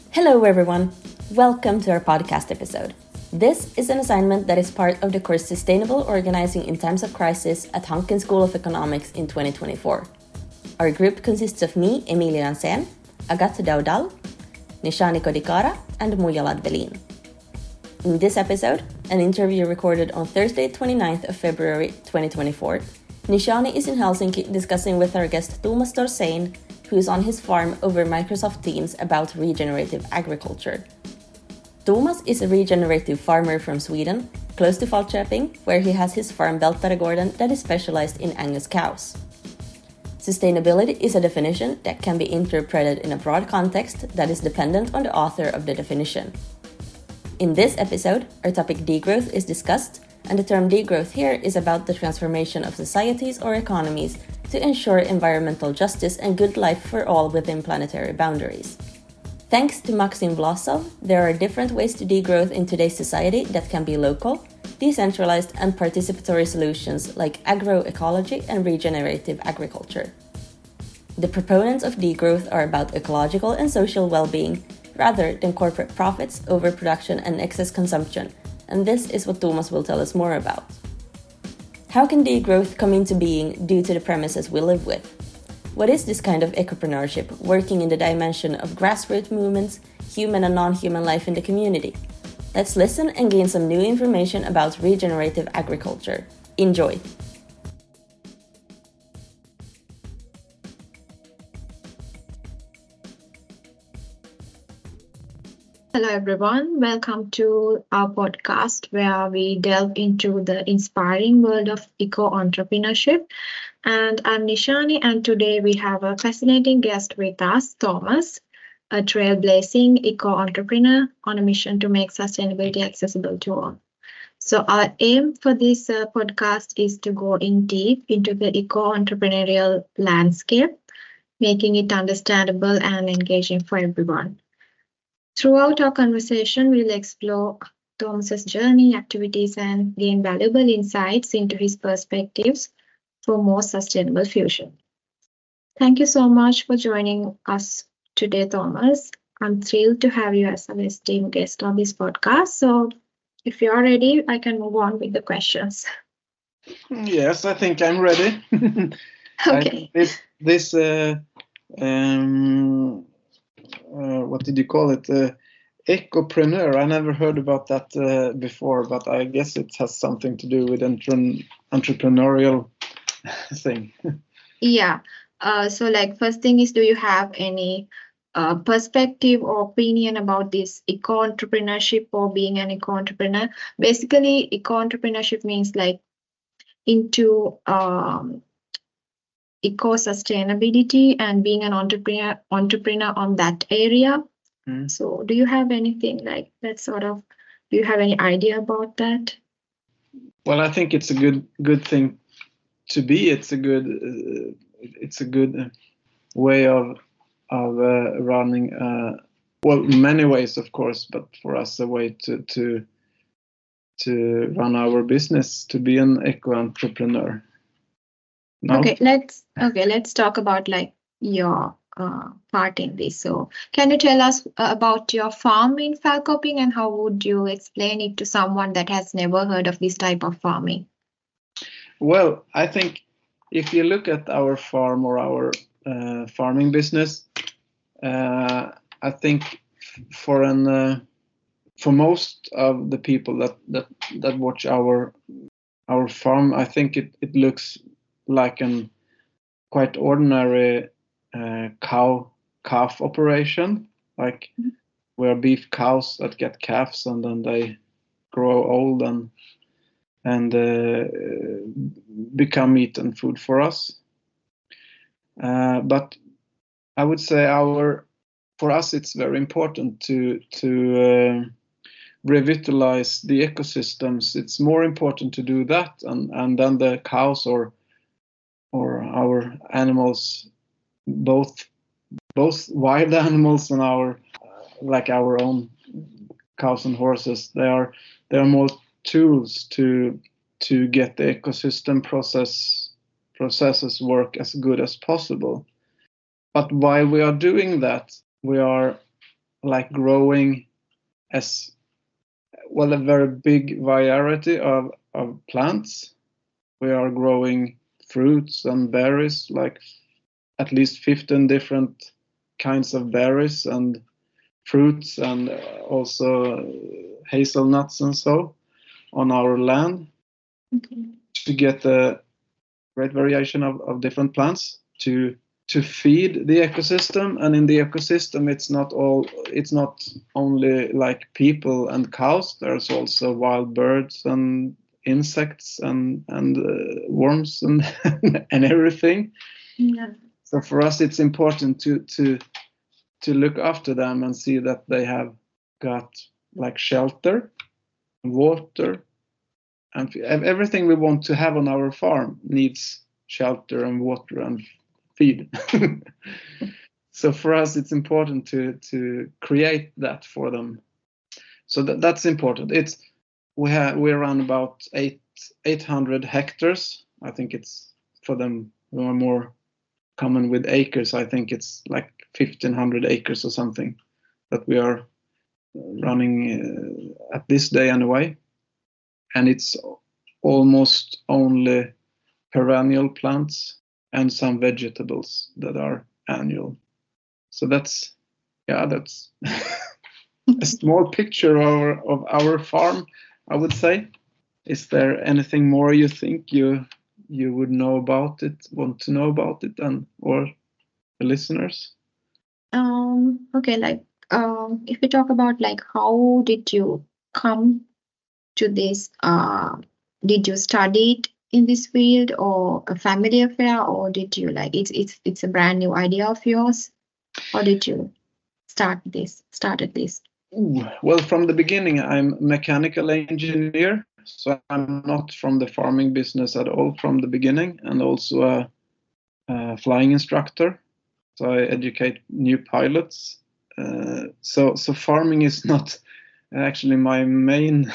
Hello everyone, welcome to our podcast episode. This is an assignment that is part of the course Sustainable Organizing in Times of Crisis at Hanken School of Economics in 2024. Our group consists of me, Emilia Ansén, Agathe Daudal, Nishani Kodikara, and Mujallad Belin. In this episode, an interview recorded on Thursday 29th of February 2024, Nishani is in Helsinki discussing with our guest Thomas Dorsein, who is on his farm over Microsoft Teams about regenerative agriculture. Thomas is a regenerative farmer from Sweden, close to Falköping, where he has his farm Beltaregården that is specialized in Angus cows. Sustainability is a definition that can be interpreted in a broad context that is dependent on the author of the definition. In this episode, our topic degrowth is discussed, and the term degrowth here is about the transformation of societies or economies to ensure environmental justice and good life for all within planetary boundaries. Thanks to Maxim Vlasov, there are different ways to degrowth in today's society that can be local, decentralized and participatory solutions like agroecology and regenerative agriculture. The proponents of degrowth are about ecological and social well-being rather than corporate profits, overproduction and excess consumption, and this is what Thomas will tell us more about. How can degrowth come into being due to the premises we live with? What is this kind of ecopreneurship working in the dimension of grassroots movements, human and non-human life in the community? Let's listen and gain some new information about regenerative agriculture. Enjoy! Hello everyone, welcome to our podcast where we delve into the inspiring world of eco-entrepreneurship. And I'm Nishani, and today we have a fascinating guest with us, Thomas, a trailblazing eco-entrepreneur on a mission to make sustainability accessible to all. So our aim for this podcast is to go in deep into the eco-entrepreneurial landscape, making it understandable and engaging for everyone. Throughout our conversation, we'll explore Thomas's journey, activities, and gain valuable insights into his perspectives for more sustainable future. Thank you so much for joining us today, Thomas. I'm thrilled to have you as an esteemed guest on this podcast. So if you are ready, I can move on with the questions. Yes, I think I'm ready. Okay. What did you call it? Ecopreneur. I never heard about that before, but I guess it has something to do with entrepreneurial thing. Yeah. So first thing is, do you have any perspective or opinion about this eco-entrepreneurship or being an eco-entrepreneur? Basically, eco-entrepreneurship means into eco-sustainability and being an entrepreneur on that area. So do you have anything like that do you have any idea about that? Well, I think it's a good thing to be. It's a good way of running. Well, many ways, of course, but for us, a way to run our business, to be an eco-entrepreneur. No? Okay, let's talk about your part in this. So can you tell us about your farm in Falköping and how would you explain it to someone that has never heard of this type of farming? Well, I think if you look at our farm or our farming business, I think for most of the people that watch our farm, I think it looks like an quite ordinary calf operation, like where beef cows that get calves and then they grow old and become meat and food for us. But I would say for us it's very important to revitalize the ecosystems. It's more important to do that, and then the cows or our animals, both wild animals and our own cows and horses, they are more tools to get the ecosystem processes work as good as possible. But while we are doing that, we are like growing as well a very big variety of plants. We are growing fruits and berries, like at least 15 different kinds of berries and fruits, and also hazelnuts and so on our land. Okay. To get a great variation of different plants to feed the ecosystem. And in the ecosystem, it's not only like people and cows. There's also wild birds and insects and worms and and everything. Yeah. So for us, it's important to look after them and see that they have got like shelter, water, and everything we want to have on our farm needs shelter and water and feed. So for us, it's important to create that for them. So that's important. We're around about 800 hectares. I think it's, for them who are more common with acres, I think it's like 1,500 acres or something that we are running at this day anyway. And it's almost only perennial plants and some vegetables that are annual. So that's a small picture of our farm, I would say. Is there anything more you think you would know about it, want to know about it, or the listeners? Okay, like if we talk about like how did you come to this? Did you study it in this field, or a family affair, or did you like it's a brand new idea of yours? Or did you started this? Well, from the beginning, I'm a mechanical engineer, so I'm not from the farming business at all from the beginning, and also a flying instructor. So I educate new pilots. So farming is not actually my main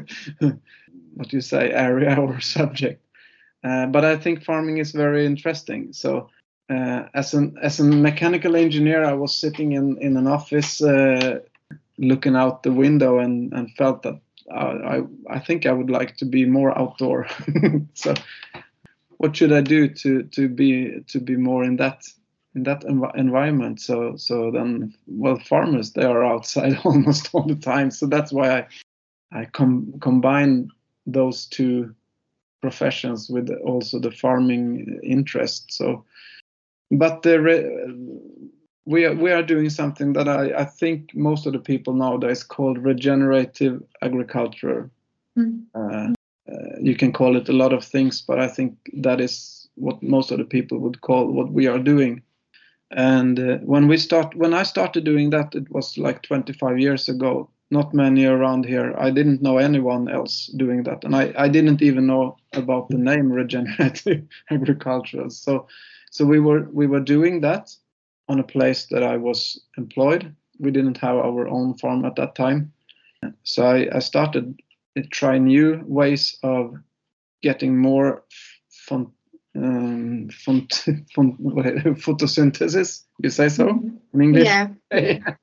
area or subject. But I think farming is very interesting. So as a mechanical engineer, I was sitting in an office looking out the window and felt that I think I would like to be more outdoor. So what should I do to be more in that environment? So then, well, farmers, they are outside almost all the time. So that's why I combine those two professions with also the farming interest. So, but we are doing something that I think most of the people nowadays call regenerative agriculture. You can call it a lot of things, but I think that is what most of the people would call what we are doing. And when I started doing that, it was like 25 years ago. Not many around here. I didn't know anyone else doing that, and I didn't even know about the name regenerative agriculture. So we were doing that on a place that I was employed. We didn't have our own farm at that time, so I started to try new ways of getting more photosynthesis. You say so in English? Yeah.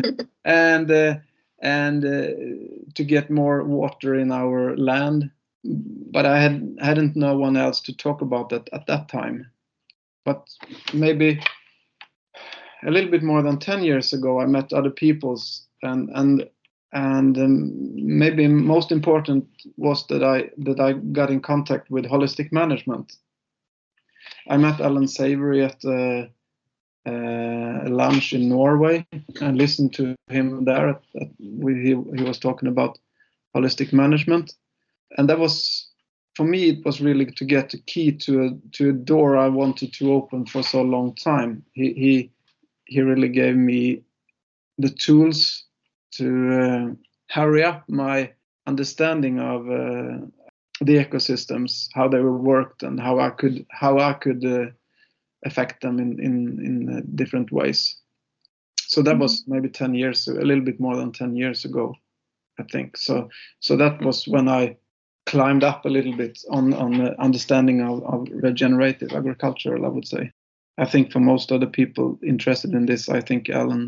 and to get more water in our land, but I hadn't no one else to talk about that at that time. But maybe a little bit more than 10 years ago, I met other peoples, and maybe most important was that I got in contact with holistic management. I met Alan Savory at a lunch in Norway and listened to him there. He was talking about holistic management, and that was, for me, it was really to get a key to a door I wanted to open for so long time. He really gave me the tools to hurry up my understanding of the ecosystems, how they worked, and how I could affect them in different ways. So that was maybe 10 years, a little bit more than 10 years ago, I think. So that was when I climbed up a little bit on the understanding of regenerative agriculture, I would say. I think for most of the people interested in this, I think Alan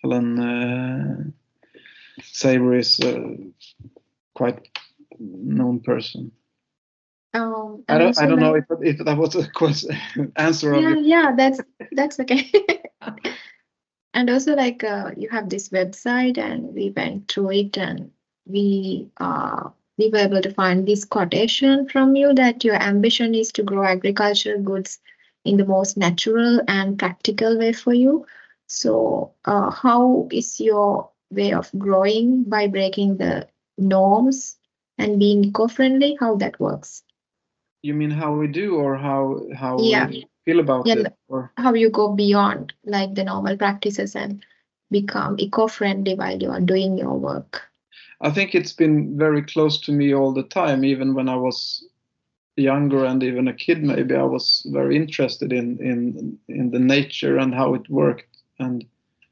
Alan Savory is a quite known person. I don't know if that was a question, answer of your. Yeah, that's okay. And also, like, you have this website, and we went through it, and we were able to find this quotation from you that your ambition is to grow agricultural goods in the most natural and practical way for you. So, how is your way of growing by breaking the norms and being eco-friendly? How that works? You mean how we do, or how Yeah. we feel about Yeah, it, or how you go beyond like the normal practices and become eco-friendly while you are doing your work? I think it's been very close to me all the time. Even when I was younger and even a kid, maybe I was very interested in the nature and how it worked, and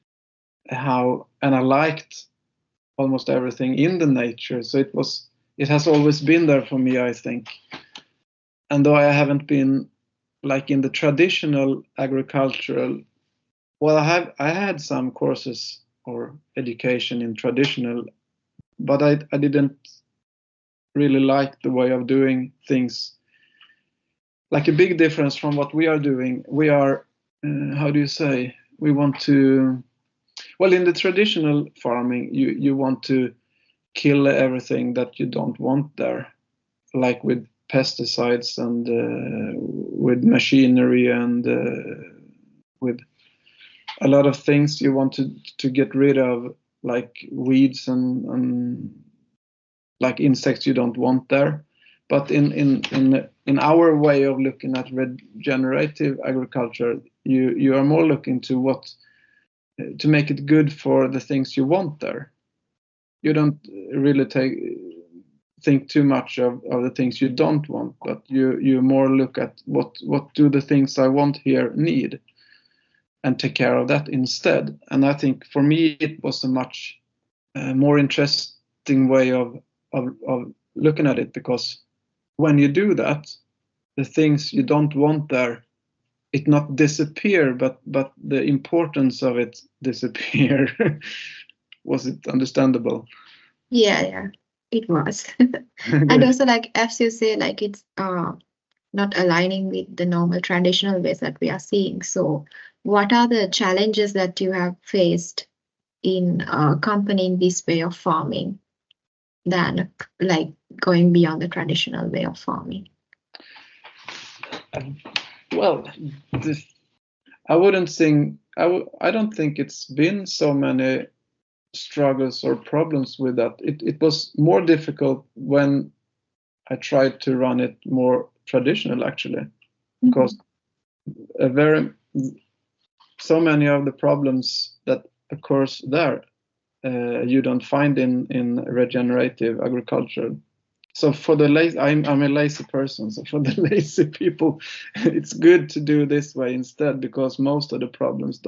I liked almost everything in the nature. So it has always been there for me, I think. And though I haven't been like in the traditional agricultural, well, I had some courses or education in traditional, but I didn't really like the way of doing things. Like a big difference from what we are doing. We are, how do you say? We want to, well, in the traditional farming, you want to kill everything that you don't want there, like with pesticides and with machinery and with a lot of things you want to get rid of, like weeds and like insects you don't want there. But in our way of looking at regenerative agriculture, you are more looking to to make it good for the things you want there. You don't really think too much of the things you don't want, but you more look at what do the things I want here need, and take care of that instead. And I think for me it was a much more interesting way of looking at it, because when you do that, the things you don't want there, it not disappear, but the importance of it disappear. Was it understandable? Yeah, it was. And also, like, as you say, like, it's not aligning with the normal traditional ways that we are seeing. So what are the challenges that you have faced in accompanying this way of farming than like going beyond the traditional way of farming? Well, I don't think it's been so many struggles or problems with that. It was more difficult when I tried to run it more traditional, actually, because so many of the problems that occurs there you don't find in regenerative agriculture. So for the lazy, I'm a lazy person. So for the lazy people, it's good to do this way instead, because most of the problems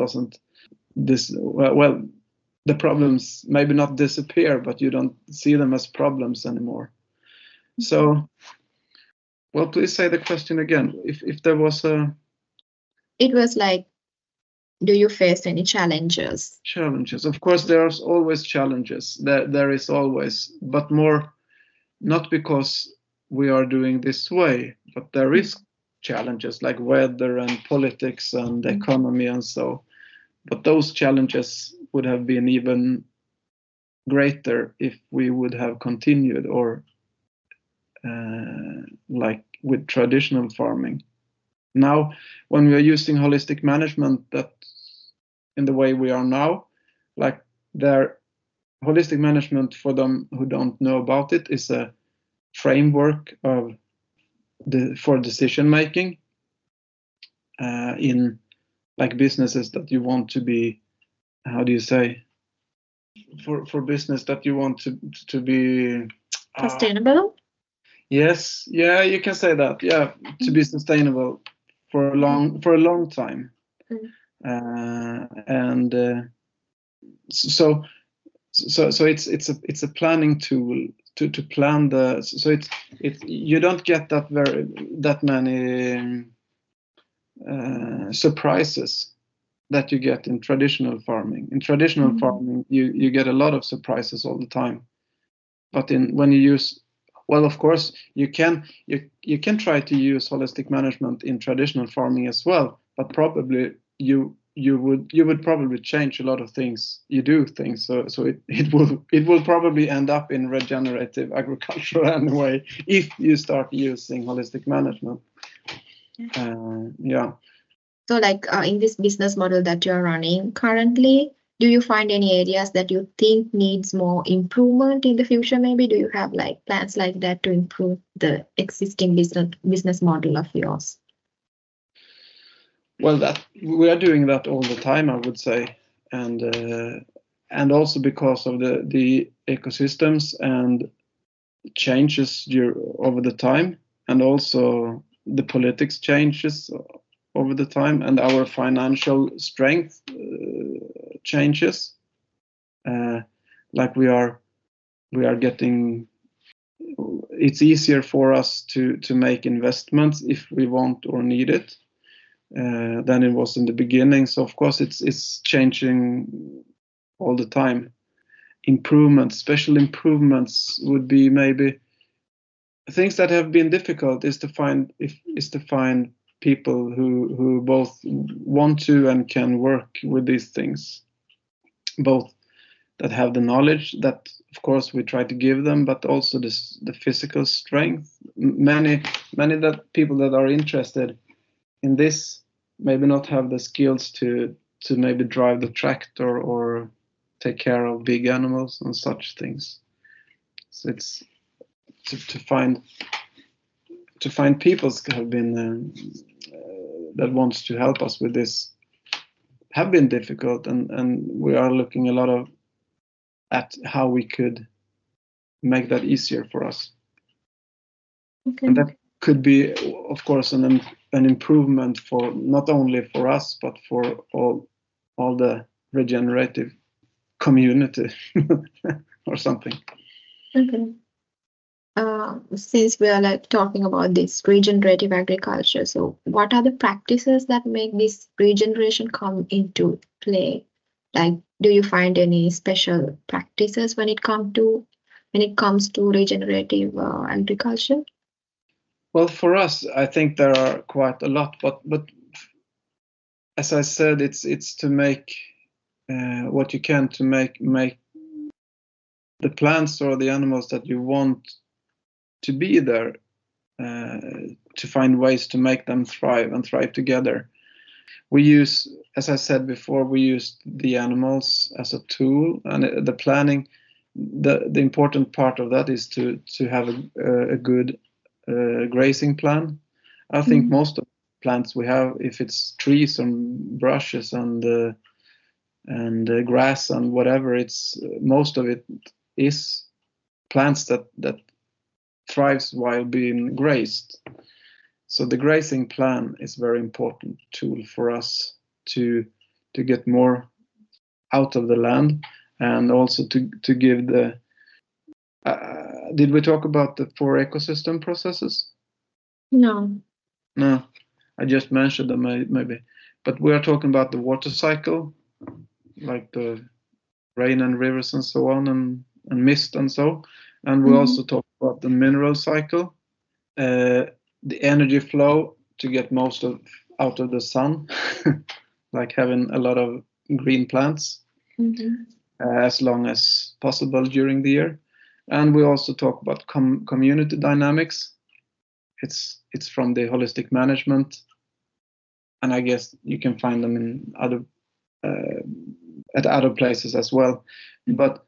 the problems maybe not disappear, but you don't see them as problems anymore. So, well, please say the question again. If there was a... It was like, do you face any challenges? Challenges. Of course, there's always challenges. There is always, but more not because we are doing this way, but there is challenges like weather and politics and economy and so. But those challenges would have been even greater if we would have continued or like with traditional farming. Now, when we are using holistic management, that in the way we are now, like their holistic management, for them who don't know about it, is a framework for decision making in like businesses that you want to be, how do you say, for business that you want to be Sustainable? Yes, yeah, you can say that. Yeah, to be sustainable for a long time. And so it's a planning tool to plan the. So it's you don't get that many surprises that you get in traditional farming. In traditional farming, you get a lot of surprises all the time. But when you use, well, of course, you can try to use holistic management in traditional farming as well, but probably you would probably change a lot of things. So it will probably end up in regenerative agriculture anyway if you start using holistic management. Yeah. So like in this business model that you're running currently, do you find any areas that you think needs more improvement in the future? Maybe do you have like plans like that to improve the existing business model of yours? Well, that we are doing that all the time, I would say, and also because of the ecosystems and changes over the time, and also the politics changes over the time, and our financial strength changes. Like we are getting. It's easier for us to make investments if we want or need it than it was in the beginning. So of course it's changing all the time. Special improvements would be maybe things that have been difficult is to find people who both want to and can work with these things, both that have the knowledge that of course we try to give them, but also the physical strength. Many that people that are interested in this maybe not have the skills to maybe drive the tractor or take care of big animals and such things. So it's to find people have been that wants to help us with this have been difficult, and we are looking a lot at how we could make that easier for us. Okay. And that could be, of course, an improvement for not only for us but for all the regenerative community or something. Okay. Since we are like talking about this regenerative agriculture, so what are the practices that make this regeneration come into play? Like, do you find any special practices when it comes to regenerative agriculture? Well, for us, I think there are quite a lot, but as I said, it's to make what you can to make the plants or the animals that you want to be there, to find ways to make them thrive and thrive together. We use, as I said before, we use the animals as a tool, and the planning. The important part of that is to have a good grazing plan. I think most of the plants we have, if it's trees and brushes and grass and whatever, it's most of it is plants that thrives while being grazed. So the grazing plan is a very important tool for us to get more out of the land, and also to give the. Did we talk about the 4 ecosystem processes? No. No, I just mentioned them maybe. But we are talking about the water cycle, like the rain and rivers and so on, and mist and so. And we also talk about the mineral cycle, the energy flow to get most out of the sun, like having a lot of green plants as long as possible during the year. And we also talk about community dynamics. It's from the holistic management, and I guess you can find them in at other places as well. But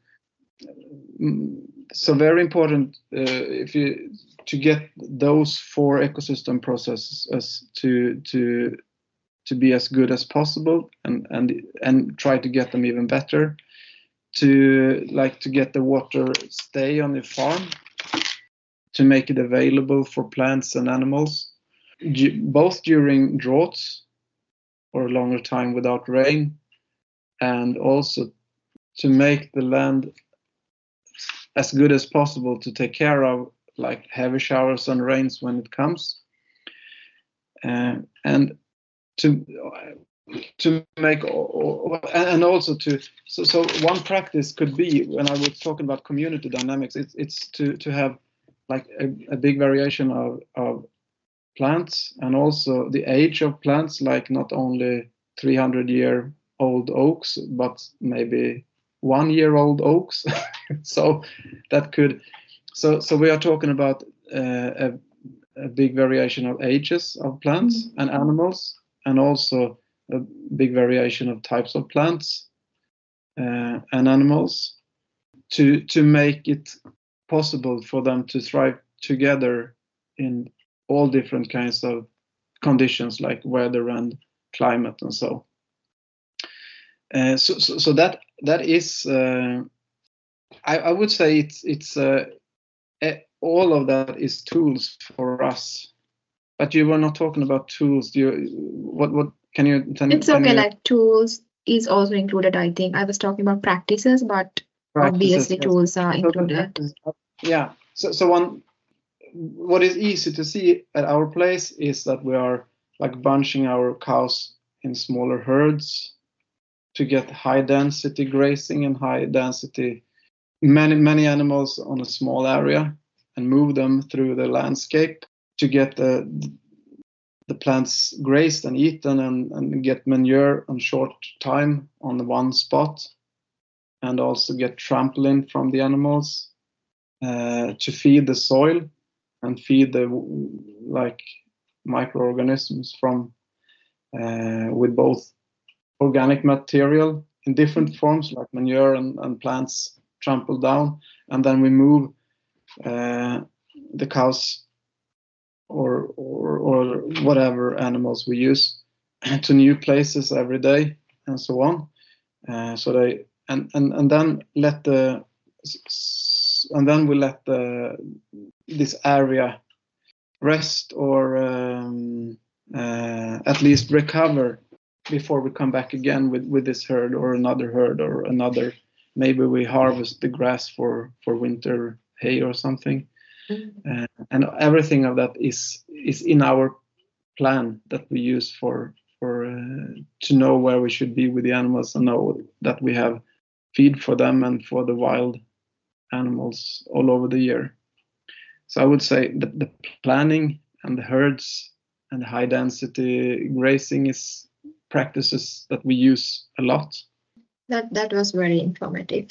so very important to get those 4 ecosystem processes to be as good as possible, and try to get them even better, to get the water stay on the farm, to make it available for plants and animals, both during droughts or a longer time without rain, and also to make the land as good as possible to take care of like heavy showers and rains when it comes, and to make, and also to, so one practice could be, when I was talking about community dynamics, it's to have like a big variation of plants, and also the age of plants, like not only 300-year-old oaks, but maybe 1-year-old oaks. So that could, so we are talking about a big variation of ages of plants and animals, and also a big variation of types of plants and animals, to make it possible for them to thrive together in all different kinds of conditions, like weather and climate and so. So that is, I would say it's all of that is tools for us. But you were not talking about tools. What can you? It's okay. Like tools is also included. I think I was talking about practices, but obviously yes. Tools are included. Yeah. So what is easy to see at our place is that we are like bunching our cows in smaller herds to get high density grazing and high density many animals on a small area, and move them through the landscape to get the plants grazed and eaten, and get manure on short time on the one spot, and also get trampling from the animals to feed the soil and feed the like microorganisms from with both organic material in different forms, like manure and plants trampled down, and then we move the cows or whatever animals we use to new places every day, and so on. So they and then we let this area rest, or at least recover, before we come back again with this herd or another. Maybe we harvest the grass for winter hay or something. And everything of that is in our plan that we use for to know where we should be with the animals, and know that we have feed for them and for the wild animals all over the year. So I would say that the planning and the herds and the high density grazing is practices that we use a lot. That was very informative.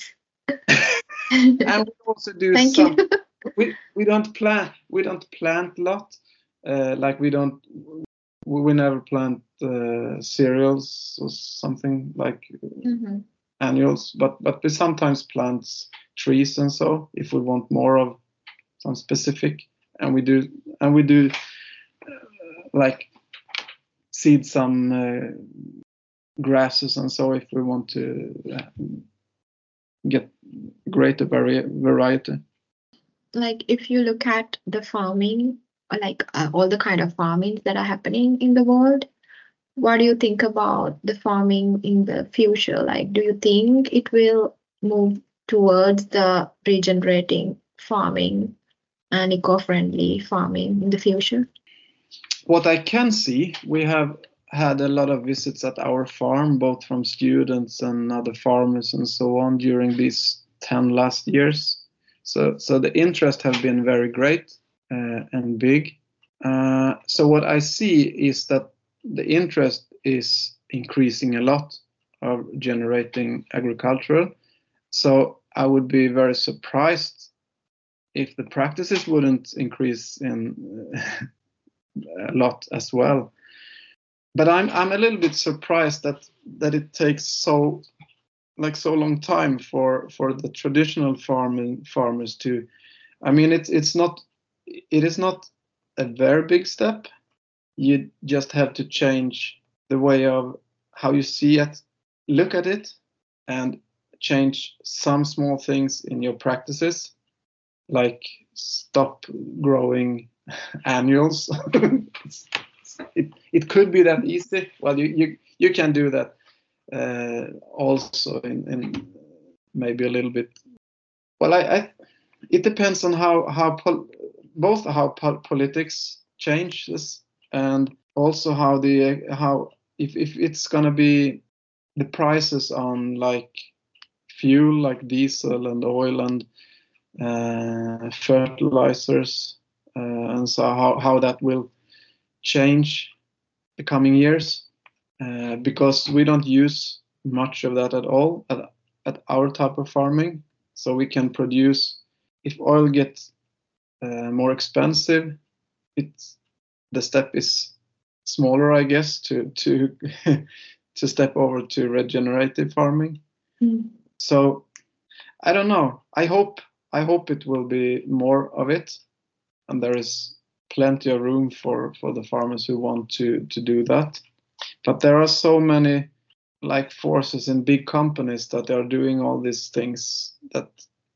And we also do Thank some. you. We don't plant a lot. Like we never plant cereals or something like annuals, but we sometimes plant trees and so, if we want more of some specific, and we do like seed some grasses and so, if we want to get greater variety. Like if you look at the farming, like all the kind of farming that are happening in the world, what do you think about the farming in the future? Like, do you think it will move towards the regenerating farming and eco-friendly farming in the future? What I can see, we have had a lot of visits at our farm, both from students and other farmers and so on, during these 10 last years. So the interest has been very great and big. So what I see is that the interest is increasing a lot of generating agricultural. So I would be very surprised if the practices wouldn't increase in a lot as well. But I'm a little bit surprised that it takes so long time for the traditional farmers to. I mean, it is not a very big step. You just have to change the way of how you see it, look at it, and change some small things in your practices, like stop growing annuals. It could be that easy. Well, you can do that also in maybe a little bit. Well, it depends on how politics changes, and also how if it's gonna be the prices on like fuel, like diesel and oil and fertilizers, and so how that will change the coming years, because we don't use much of that at all at our type of farming. So we can produce, if oil gets more expensive, the step is smaller, I guess, to to step over to regenerative farming. So I don't know. I hope it will be more of it, and there is plenty of room for the farmers who want to do that. But there are so many like forces in big companies that are doing all these things that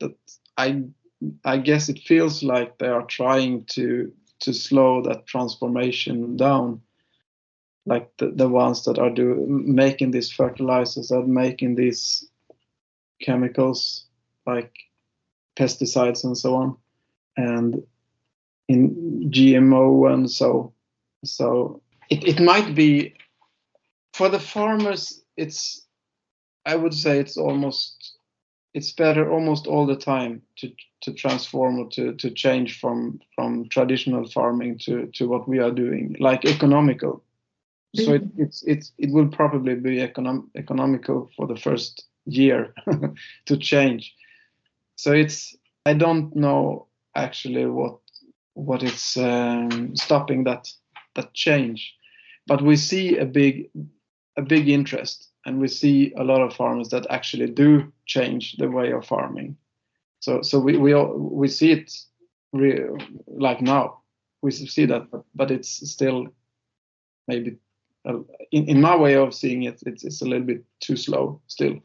I guess it feels like they are trying to slow that transformation down. Like the ones that are making these fertilizers, are making these chemicals like pesticides and so on, and in GMO, and so it might be for the farmers. I would say it's better almost all the time to transform or to change from traditional farming to what we are doing, like economical. So it will probably be economical for the first year to change. So I don't know actually what is stopping that change, but we see a big interest, and we see a lot of farmers that actually do change the way of farming. So we see it like now. We see that, but it's still maybe in my way of seeing it, it's a little bit too slow still.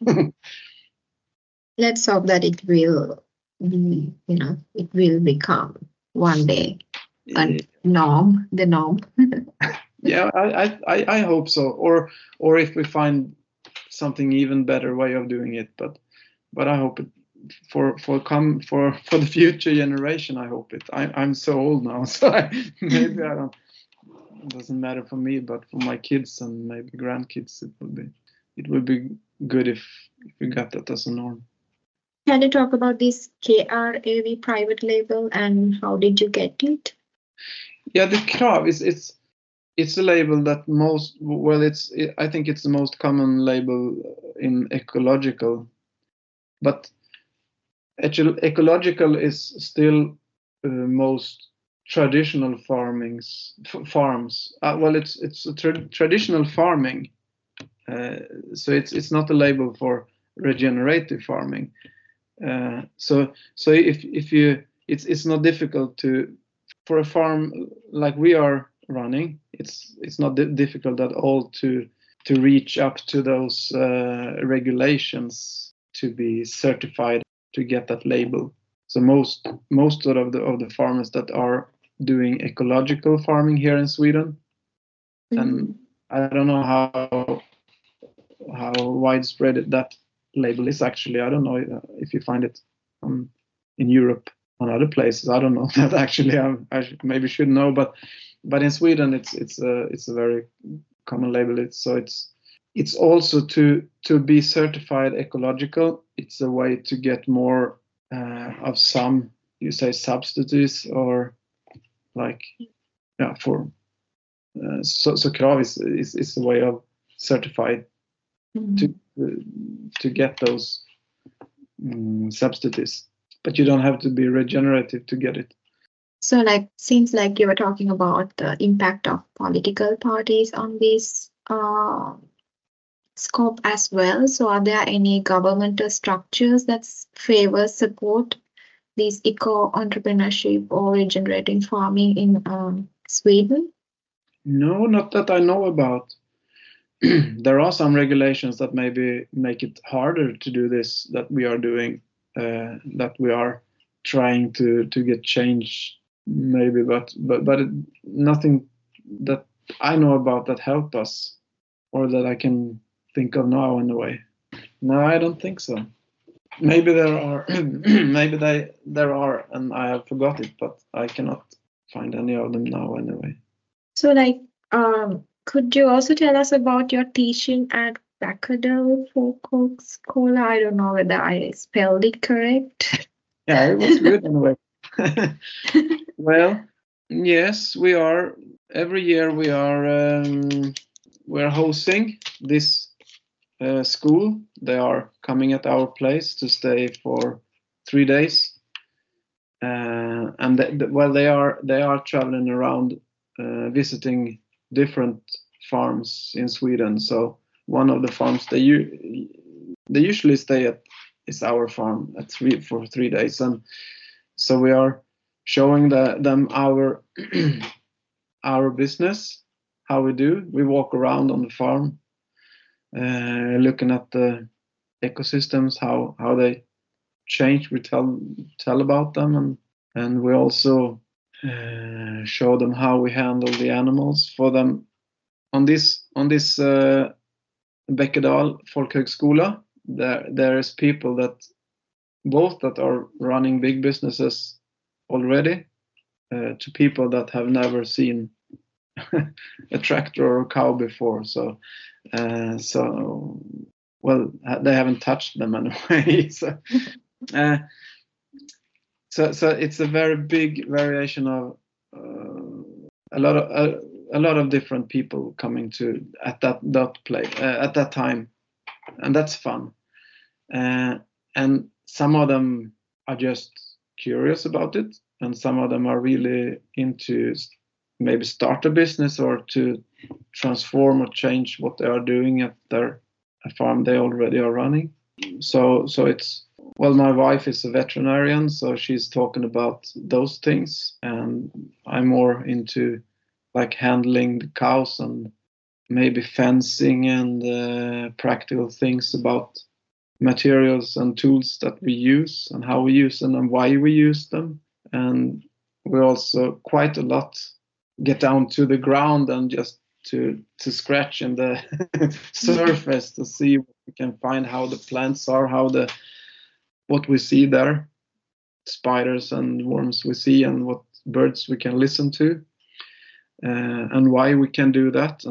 Let's hope that it will be, it will become one day the norm. Yeah, I hope so. Or if we find something even better way of doing it, but I hope it for the future generation. I hope it. I'm so old now, so maybe I don't. It doesn't matter for me, but for my kids and maybe grandkids, it will be good if we got that as a norm. Can you talk about this KRAV private label and how did you get it? Yeah, the KRAV it's a label that I think it's the most common label in ecological, but actually ecological is still most traditional farms. Well, it's a traditional farming, so it's not a label for regenerative farming. So if you it's not difficult for a farm like we are running. It's not difficult at all to reach up to those regulations to be certified to get that label. So most of the farmers that are doing ecological farming here in Sweden, and I don't know how widespread that label is actually. I don't know if you find it in Europe on other places. I don't know that actually. I maybe should know, but in Sweden it's a very common label. It's also to be certified ecological. It's a way to get more of some, you say, substitutes, or like for so KRAV is a way of certified to get those substitutes, but you don't have to be regenerative to get it. So seems like you were talking about the impact of political parties on this scope as well. So are there any governmental structures that support these eco-entrepreneurship or regenerating farming in Sweden? No, not that I know about. There are some regulations that maybe make it harder to do this that we are doing, that we are trying to get change maybe, but nothing that I know about that help us or that I can think of now in a way. No, I don't think so. Maybe there are, maybe there are, and I have forgot it, but I cannot find any of them now anyway. So Could you also tell us about your teaching at Bacadel Folkhögskola? I don't know whether I spelled it correct. Yeah, it was good anyway. Well, yes, we are. Every year we're hosting this school. They are coming at our place to stay for 3 days, and they are traveling around, visiting different farms in Sweden. So one of the farms they usually stay at is our farm for 3 days, and so we are showing them our our business, how we do. We walk around on the farm, looking at the ecosystems, how they change. We tell about them, and we also show them how we handle the animals for them. On this Bäckedal Folkhögskola, there is people that are running big businesses already, to people that have never seen a tractor or a cow before. So well, they haven't touched them anyway. So it's a very big variation of a lot of different people coming to at that play at that time, and that's fun. And some of them are just curious about it, and some of them are really into maybe start a business or to transform or change what they are doing at their farm they already are running. So it's, well, my wife is a veterinarian, so she's talking about those things, and I'm more into like handling the cows and maybe fencing and practical things about materials and tools that we use and how we use them and why we use them. And we also quite a lot get down to the ground and just to scratch in the surface to see what we can find, how the plants are, what we see there, spiders and worms we see, and what birds we can listen to, and why we can do that.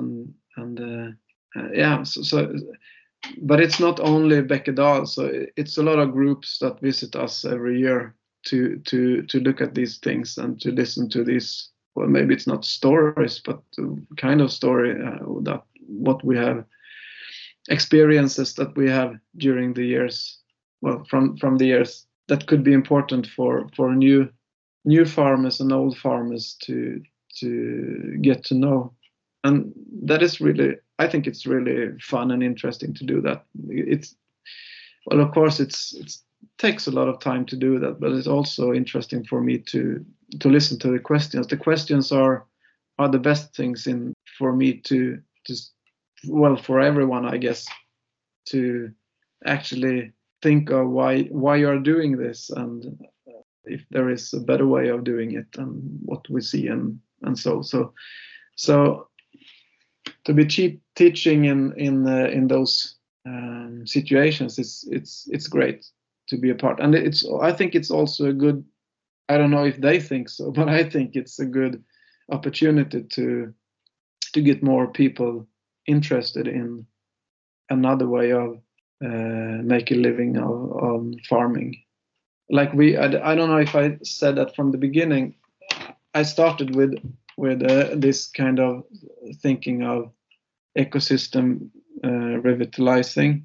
Yeah, so but it's not only Bäckedal, so it's a lot of groups that visit us every year to look at these things and to listen to these, well, maybe it's not stories, but kind of story, that what we have, experiences that we have during the years, well, from the years that could be important for new farmers and old farmers to get to know. And that is really, I think it's really fun and interesting to do that. It's, well, of course it takes a lot of time to do that, but it's also interesting for me to listen to the questions. The questions are the best things for me to well, for everyone, I guess, to actually think of why you're doing this, and if there is a better way of doing it, and what we see, and so to be teaching in those situations, it's great to be a part. And I think it's also a good, I don't know if they think so, but I think it's a good opportunity to get more people interested in another way of make a living on farming. Like I don't know if I said that from the beginning. I started with this kind of thinking of ecosystem revitalizing,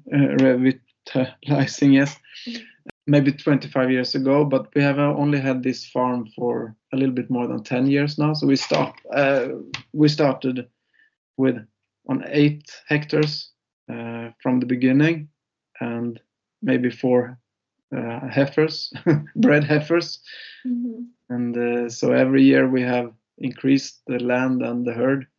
yes, maybe 25 years ago, but we have only had this farm for a little bit more than 10 years now. So we started with on 8 hectares from the beginning, and maybe 4 heifers, bred heifers. Mm-hmm. And so every year we have increased the land and the herd.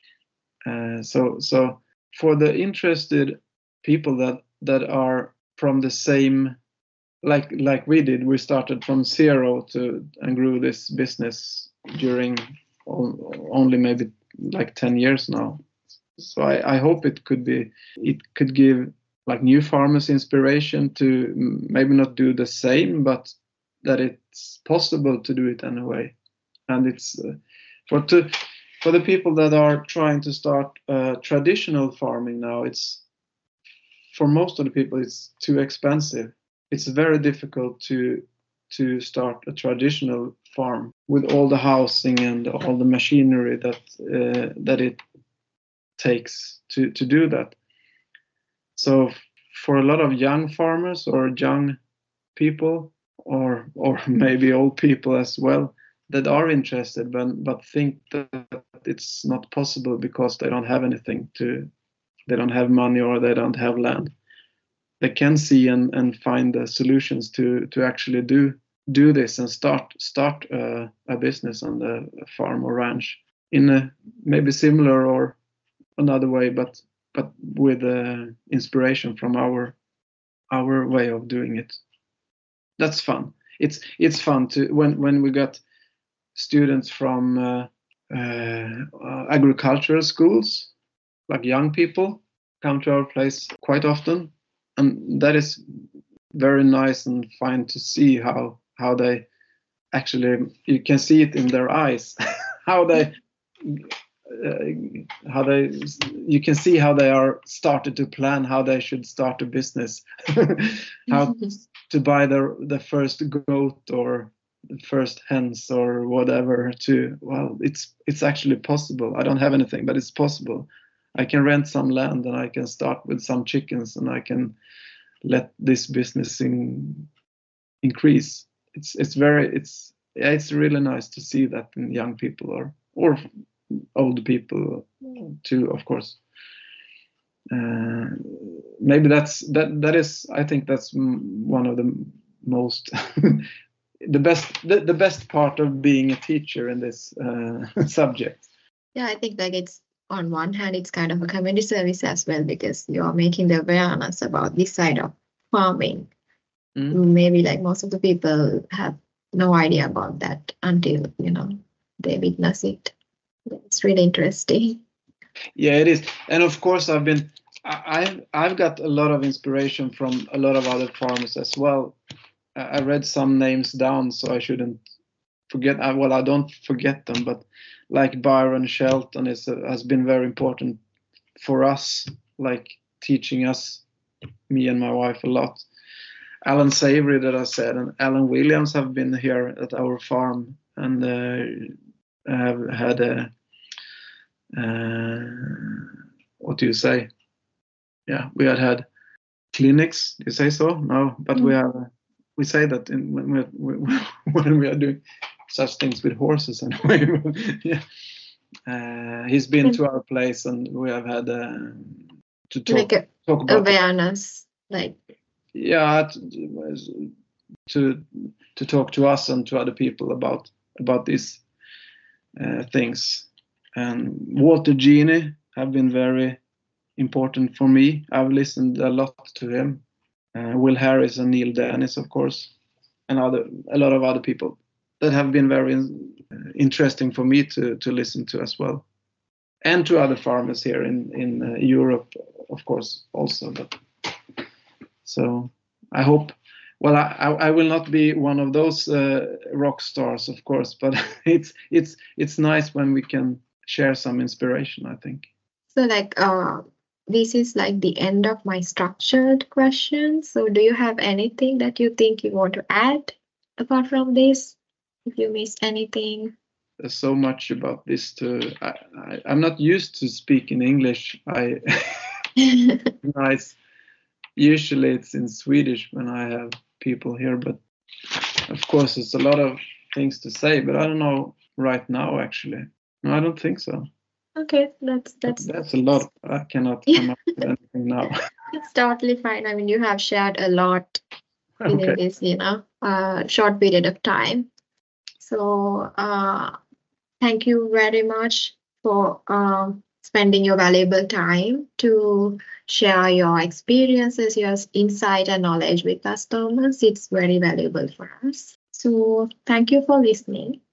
So for the interested people that are from the same, like we did, we started from zero and grew this business during only maybe like 10 years now. So I hope it could give like new farmers inspiration to maybe not do the same, but that it's possible to do it anyway. And it's for the people that are trying to start traditional farming now, it's for most of the people it's too expensive. It's very difficult to start a traditional farm with all the housing and all the machinery that it takes to do that. So for a lot of young farmers or young people or maybe old people as well that are interested but think that it's not possible because they don't have anything they don't have money or they don't have land, they can see and find the solutions to actually do this and start a business on the farm or ranch in a maybe similar or another way, but with inspiration from our way of doing it. That's fun. It's fun to when we got students from agricultural schools, like young people, come to our place quite often, and that is very nice and fun to see how they actually, you can see it in their eyes, you can see how they are started to plan how they should start a business, how to buy the first goat or the first hens or whatever. It's actually possible. I don't have anything, but it's possible. I can rent some land and I can start with some chickens and I can let this business increase. It's really nice to see that in young people or old people too, of course. Maybe that is, I think that's one of the most the best part of being a teacher in this subject. Yeah, I think like it's on one hand it's kind of a community service as well, because you're making the awareness about this side of farming. Maybe like most of the people have no idea about that until they witness it. It's really interesting. Yeah, it is. And of course I've got a lot of inspiration from a lot of other farmers as well. I read some names down so I shouldn't forget. I don't forget them, but like Byron Shelton has been very important for us, like teaching us, me and my wife, a lot. Alan Savory that I said, and Alan Williams have been here at our farm and have had what do you say? Yeah, we had clinics. Do you say so? No, but we say that when we are doing such things with horses anyway. Yeah, he's been to our place and we have had to talk about awareness, like to talk to us and to other people about these things. And Walter Genie have been very important for me. I've listened a lot to him. Will Harris and Neil Dennis, of course, and a lot of other people that have been very interesting for me to listen to as well, and to other farmers here in Europe, of course, also. But so I hope. Well, I will not be one of those rock stars, of course, but it's nice when we can share some inspiration, I think. So like this is like the end of my structured questions. So do you have anything that you think you want to add apart from this? If you missed anything? There's so much about this I'm not used to speaking English. Nice. Usually it's in Swedish when I have people here, but of course it's a lot of things to say, but I don't know right now actually. No, I don't think so. Okay, that's a lot. I cannot come up with anything now. It's totally fine. I mean, you have shared a lot within this, short period of time. So thank you very much for spending your valuable time to share your experiences, your insight and knowledge with us, Thomas. It's very valuable for us. So thank you for listening.